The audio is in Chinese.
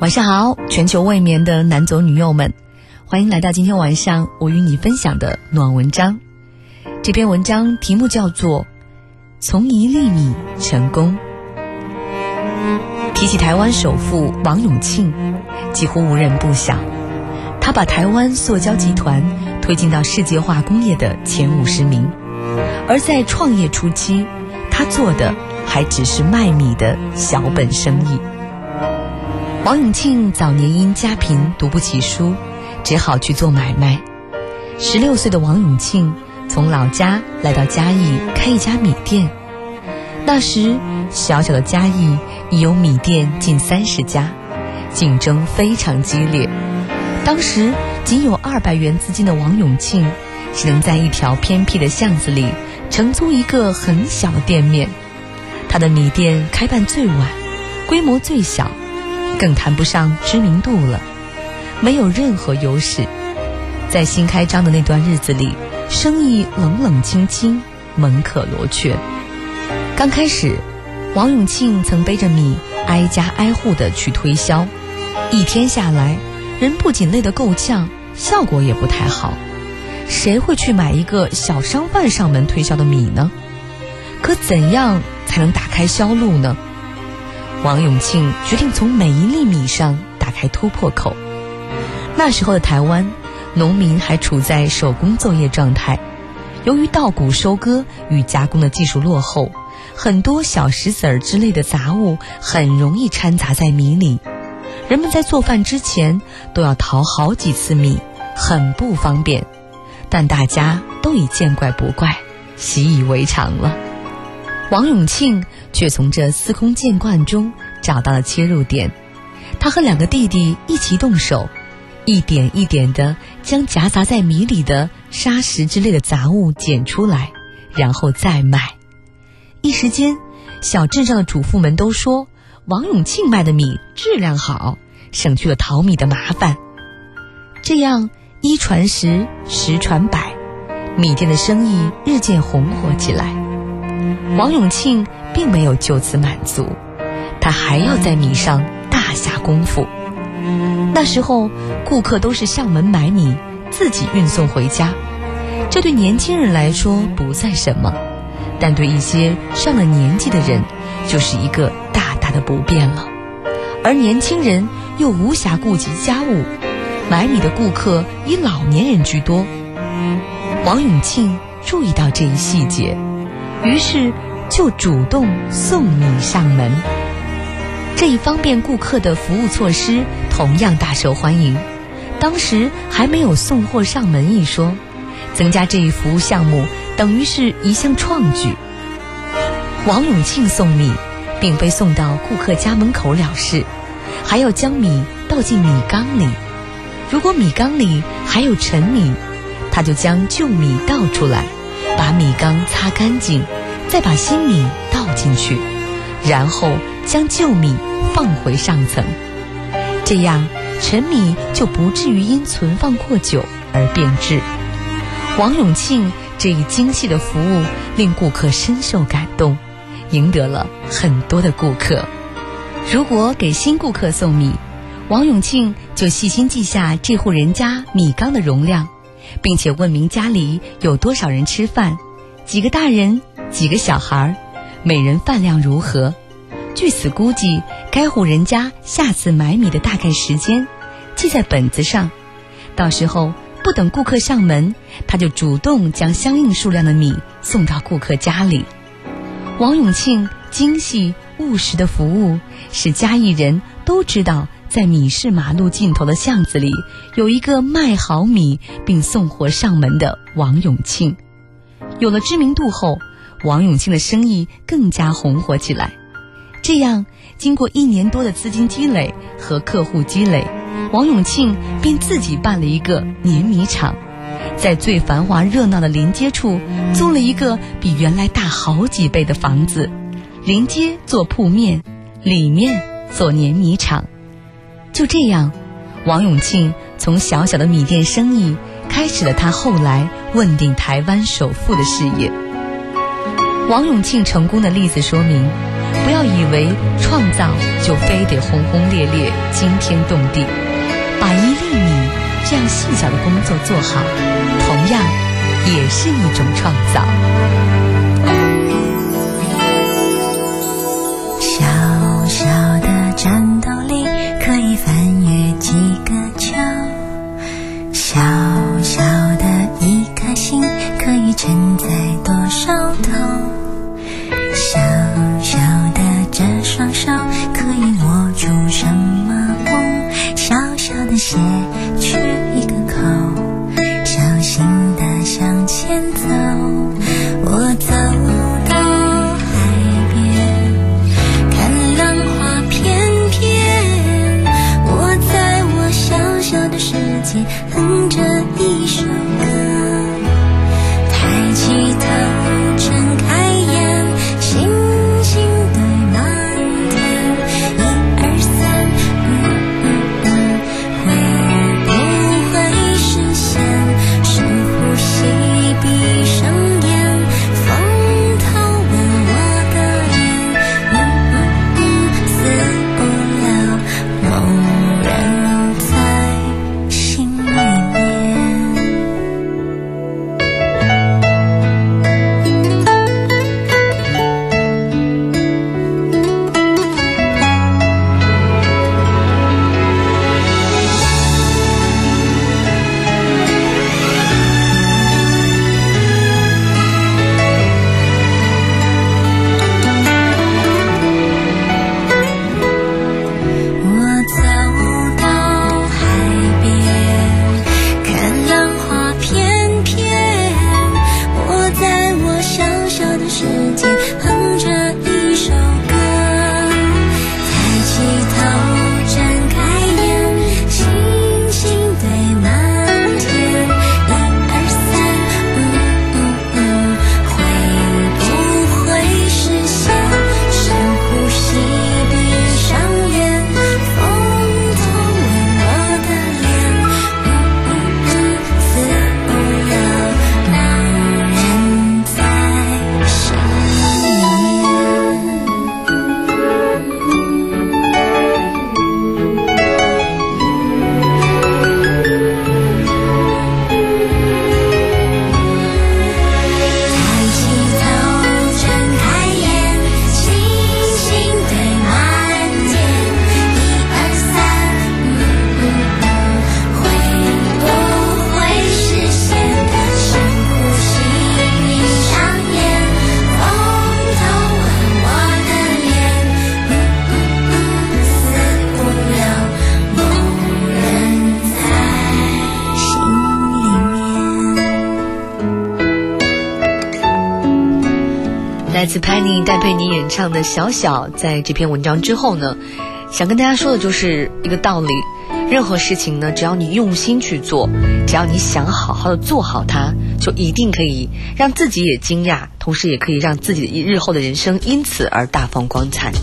晚上好，全球未眠的男左女右们，欢迎来到今天晚上我与你分享的暖文章。这篇文章题目叫做从1粒米成功。提起台湾首富王永庆，几乎无人不晓，他把台湾塑胶集团推进到世界化工业的前50名，而在创业初期，他做的还只是卖米的小本生意。王永庆早年因家贫读不起书，只好去做买卖。16岁的王永庆从老家来到嘉义开一家米店。那时小小的嘉义已有米店近30家，竞争非常激烈。当时仅有200元资金的王永庆，只能在一条偏僻的巷子里承租一个很小的店面。他的米店开办最晚，规模最小，更谈不上知名度了，没有任何优势。在新开张的那段日子里，生意冷冷清清，门可罗雀。刚开始，王永庆曾背着米挨家挨户的去推销，一天下来，人不仅累得够呛，效果也不太好。谁会去买一个小商贩上门推销的米呢？可怎样才能打开销路呢？王永庆决定从每一粒米上打开突破口。那时候的台湾，农民还处在手工作业状态，由于稻谷收割与加工的技术落后，很多小石子儿之类的杂物很容易掺杂在米里。人们在做饭之前都要淘好几次米，很不方便，但大家都已见怪不怪，习以为常了。王永庆却从这司空见惯中找到了切入点。他和2个弟弟一起动手，一点一点地将夹杂在米里的砂石之类的杂物捡出来，然后再卖。一时间，小镇上的主妇们都说王永庆卖的米质量好，省去了淘米的麻烦。这样1传10，10传100，米店的生意日渐红火起来。王永庆并没有就此满足，他还要在米上大下功夫。那时候顾客都是上门买米，自己运送回家，这对年轻人来说不算什么，但对一些上了年纪的人就是一个大大的不便了。而年轻人又无暇顾及家务，买米的顾客以老年人居多。王永庆注意到这一细节，于是就主动送米上门。这一方便顾客的服务措施同样大受欢迎。当时还没有送货上门一说，增加这一服务项目等于是一项创举。王永庆送米并非送到顾客家门口了事，还要将米倒进米缸里。如果米缸里还有陈米，他就将旧米倒出来，把米缸擦干净，再把新米倒进去，然后将旧米放回上层。这样陈米就不至于因存放过久而变质。王永庆这一精细的服务令顾客深受感动，赢得了很多的顾客。如果给新顾客送米，王永庆就细心记下这户人家米缸的容量，并且问明家里有多少人吃饭，几个大人，几个小孩，每人饭量如何。据此估计该户人家下次买米的大概时间，记在本子上。到时候不等顾客上门，他就主动将相应数量的米送到顾客家里。王永庆精细务实的服务，使嘉义人都知道在米市马路尽头的巷子里有一个卖好米并送货上门的王永庆。有了知名度后，王永庆的生意更加红火起来。这样经过1年多的资金积累和客户积累，王永庆便自己办了一个碾米厂，在最繁华热闹的临街处租了一个比原来大好几倍的房子，临街做铺面，里面做碾米厂。就这样，王永庆从小小的米店生意开始了他后来问鼎台湾首富的事业。王永庆成功的例子说明， 不要以为创造就非得轰轰烈烈、惊天动地，把1粒米这样细小的工作做好，同样也是一种创造。 小小的战斗力可以翻越几个秋，小小的一颗心可以承载多少头，小小的这双手可以握住什么梦，小小的鞋去一个口，小心地向前走，我走到海边，看浪花翩翩，我在我小小的世界哼着一首歌，抬起头睁开眼，星星堆满天，1、2、3，会不会实现？深呼吸，闭上眼，风透吻我的脸，似不了，梦人在心里面。我走到海边，看浪花翩翩，我在我小小的世界哼着一首歌，抬起头睁开眼，星星堆满天，1、2、3，会不会实现？深呼吸，闭上眼，风透吻我的脸，死不了，梦人在心里面。抬起头睁开眼，星星堆满天，1、2、3，会不会实现？深呼吸，闭上眼，风透吻我的脸，死不了，梦人在心里面。 来自潘妮戴佩妮演唱的《小小》。在这篇文章之后呢，想跟大家说的就是一个道理，任何事情呢，只要你用心去做，只要你想好好的做好它，就一定可以让自己也惊讶，同时也可以让自己的日后的人生因此而大放光彩。